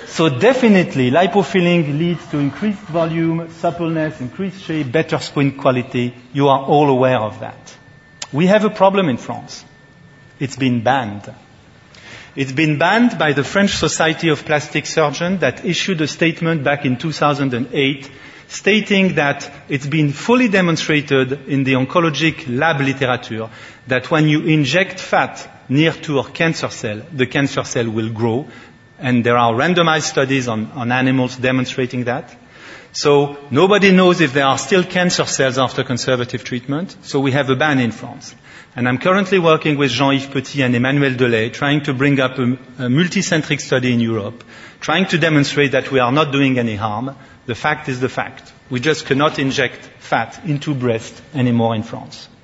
So definitely, lipofilling leads to increased volume, suppleness, increased shape, better skin quality. You are all aware of that. We have a problem in France. It's been banned. It's been banned by the French Society of Plastic Surgeons that issued a statement back in 2008 stating that it's been fully demonstrated in the oncologic lab literature that when you inject fat near to a cancer cell, the cancer cell will grow. And there are randomized studies on animals demonstrating that. So nobody knows if there are still cancer cells after conservative treatment. So we have a ban in France. And I'm currently working with Jean-Yves Petit and Emmanuel Delay, trying to bring up a multicentric study in Europe, trying to demonstrate that we are not doing any harm. The fact is the fact. We just cannot inject fat into breast anymore in France.